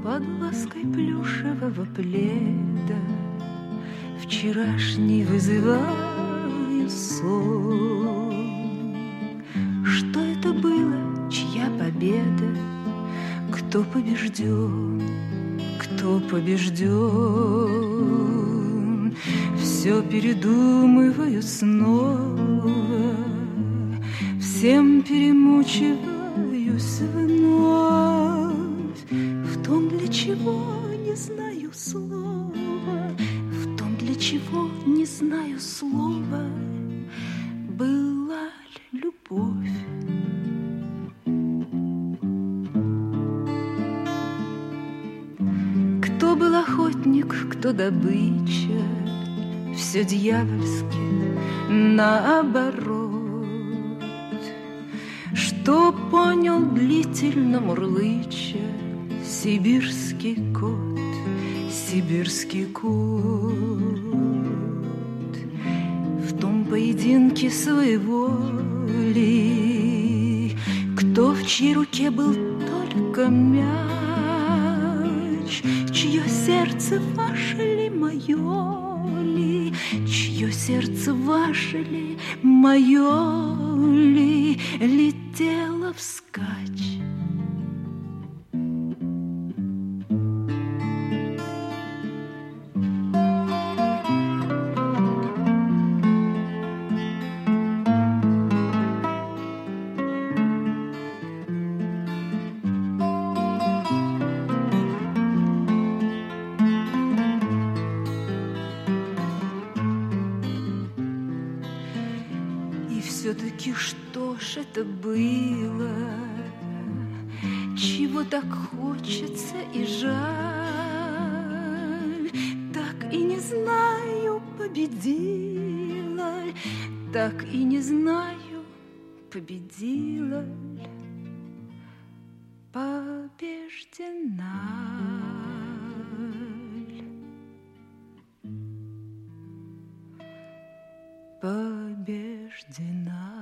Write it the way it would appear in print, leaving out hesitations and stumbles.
под лаской плюшевого пледа вчерашний вызываю сон. Что это было, чья победа? Кто побежден? Кто побежден? Все передумываю снова, всем перемучиваюсь вновь. В том, для чего не знаю слова, в том, для чего не знаю слова, была ли любовь. Кто был охотник, кто добыча, все дьявольски наоборот. Что понял длительно мурлыча сибирский кот, сибирский кот. В том поединке своеволий, кто в чьей руке был только мяч, чье сердце ваше ли, мое ли, чье сердце ваше ли, мое ли, летело вскачь. Все-таки что ж это было, чего так хочется и жаль? Так и не знаю, победила, так и не знаю, победила, побеждена. Побеждена.